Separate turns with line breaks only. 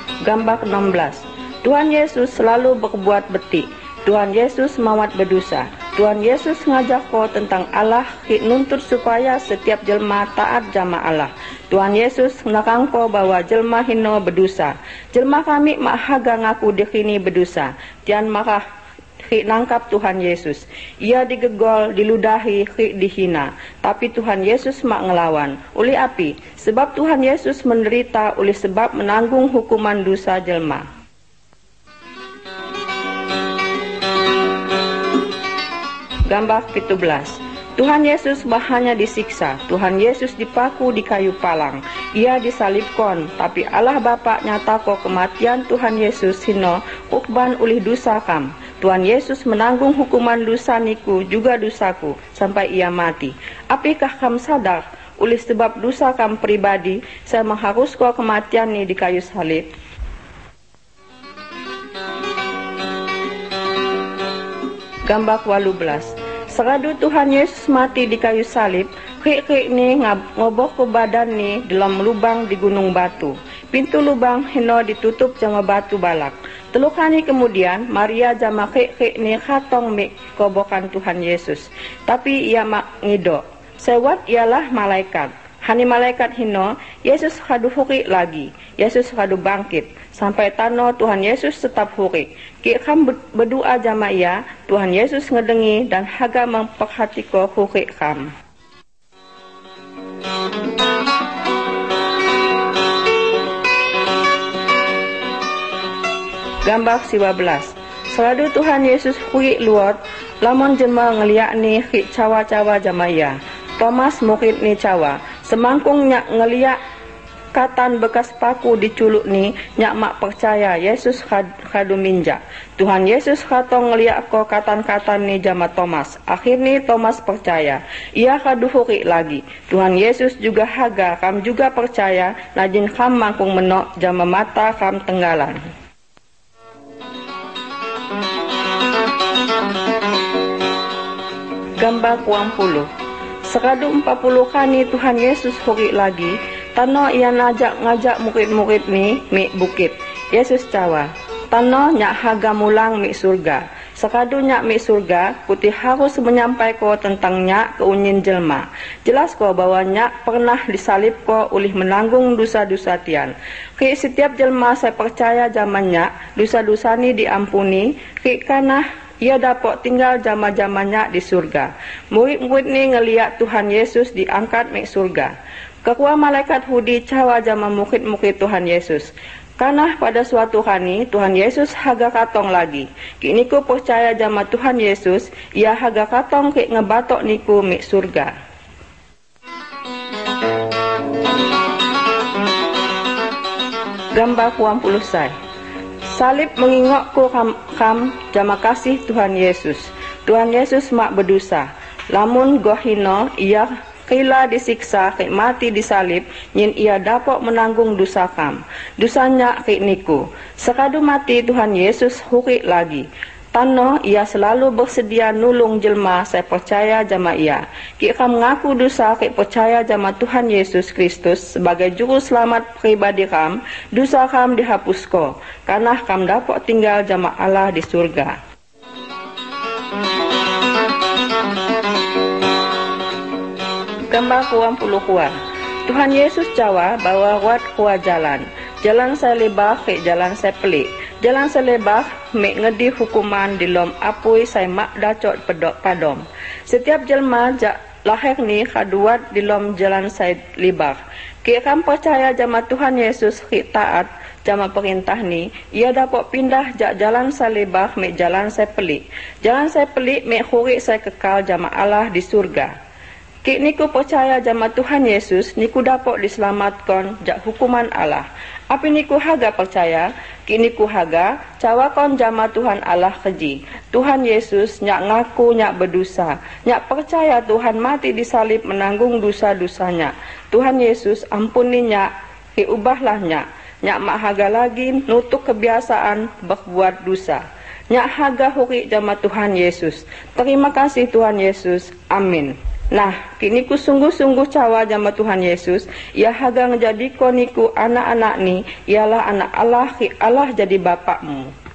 Gambar 16. Tuhan Yesus selalu berbuat betik. Tuhan Yesus mawat berdosa. Tuhan Yesus ngajak kau tentang Allah, hik nuntut supaya setiap jelma taat jama Allah. Tuhan Yesus nakang kau bahwa jelma hino berdosa. Jelma kami mak haga ngaku dikini berdosa. Tian maka hik nangkap Tuhan Yesus. Ia digegol, diludahi, hik dihina. Tapi Tuhan Yesus mak ngelawan. Uli api? Sebab Tuhan Yesus menderita uli sebab menanggung hukuman dosa jelma. Gambar 17. Tuhan Yesus bahanya disiksa. Tuhan Yesus dipaku di kayu palang. Ia disalibkon, tapi Allah Bapa nyatako kematian Tuhan Yesus hino ukban ulih dosa kam. Tuhan Yesus menanggung hukuman dosa niku juga dosaku sampai ia mati. Apakah kam sadar ulih sebab dosa kam pribadi saya mengharusko kematian ni di kayu salib? Gambar 18. Seradu Tuhan Yesus mati di kayu salib, krik ni ngoboh ke badan ni dalam lubang di gunung batu. Pintu lubang hino ditutup jama batu balak. Teluk hari kemudian Maria jama krik ni khatong mik kobokan Tuhan Yesus. Tapi ia mak ngidok. Sewat ialah malaikat. Hani malaikat hino, Yesus hadu hurik lagi. Yesus hadu bangkit. Sampai tano Tuhan Yesus tetap hurik. Ki kam berdoa jama ia, Tuhan Yesus ngedengi dan haga memperhatiko hurik kam. Gambar 19. Seladu Tuhan Yesus hurik luar, lamun jema ngeliak ni hik cawa-cawa jama ia. Thomas murid ni cawa. Semangkung nyak ngeliak katan bekas paku diculuk ni, nyak mak percaya Yesus khadu minjak. Tuhan Yesus khatong ngeliak ko katan-katan ni jama Thomas. Akhirnya Thomas percaya. Ia khadu hurik lagi. Tuhan Yesus juga haga kam juga percaya, najin kam mangkung menok jama mata kam tenggalan. Gambar 20. Sekadu 40 kali Tuhan Yesus hurik lagi, tano ia ngajak murid-murid ni mik bukit. Yesus cawa, tano nyak haga mulang mik surga. Sekadu nyak mik surga, putih harus menyampaikan tentang nyak keunyin jelma. Jelas ko bahwa nyak pernah disalib ko ulih menanggung dosa-dosa tian. Ki setiap jelma saya percaya zaman nyak, dosa-dosa ni diampuni, ki kanah ia dapat tinggal jama-jamanya di surga. Murid-murid ni ngeliat Tuhan Yesus diangkat mik surga. Kekua malaikat hudi cawa jama murid-murid Tuhan Yesus. Karena pada suatu hari Tuhan Yesus haga katong lagi. Kini ku percaya jama Tuhan Yesus, ia haga katong ke ngebatok niku mik surga. Gambar 20 say. Salib mengingokku kam jama kasih Tuhan Yesus. Tuhan Yesus mak berdosa. Lamun gohino ia kila disiksa kek mati disalib, nyin ia dapat menanggung dosa kam. Dosanya kek niku. Sekadu mati Tuhan Yesus hurik lagi. Tano ia selalu bersedia nulung jelma saya percaya jama ia. Ki kam ngaku dosa ki percaya jama Tuhan Yesus Kristus sebagai juru selamat pribadi kam, dosa kam dihapusko. Karena kam dapat tinggal jama Allah di surga. Gambar 20. Tuhan Yesus cawa bahwa wat kuah jalan. Jalan saya lebar ke jalan saya pelik. Jalan saya lebar mek ngedi hukuman dilom apui saya mak dacot pedok padom. Setiap jelma jak lahir ni kaduat dilom jalan saya lebar. Ki kam percaya jama Tuhan Yesus ki taat jama perintah ni, ia dapat pindah jak jalan saya lebar mek jalan saya pelik. Jalan saya pelik mek hurik saya kekal jama Allah di surga. Ki niku percaya jama Tuhan Yesus, niku dapat diselamatkan jak hukuman Allah. Api niku haga percaya, ki niku haga cawakon jama Tuhan Allah keji. Tuhan Yesus nyak ngaku nyak berdosa, nyak percaya Tuhan mati disalib menanggung dosa-dosanya. Tuhan Yesus ampuni nyak, ki ubahlah nyak. Nyak mak haga lagi nutuk kebiasaan berbuat dosa. Nyak haga hurik jama Tuhan Yesus. Terima kasih Tuhan Yesus. Amin. Nah, kini ku sungguh-sungguh cawa jama Tuhan Yesus, ia hagang jadi koniku anak-anak ni, ialah anak Allah, Allah jadi bapakmu.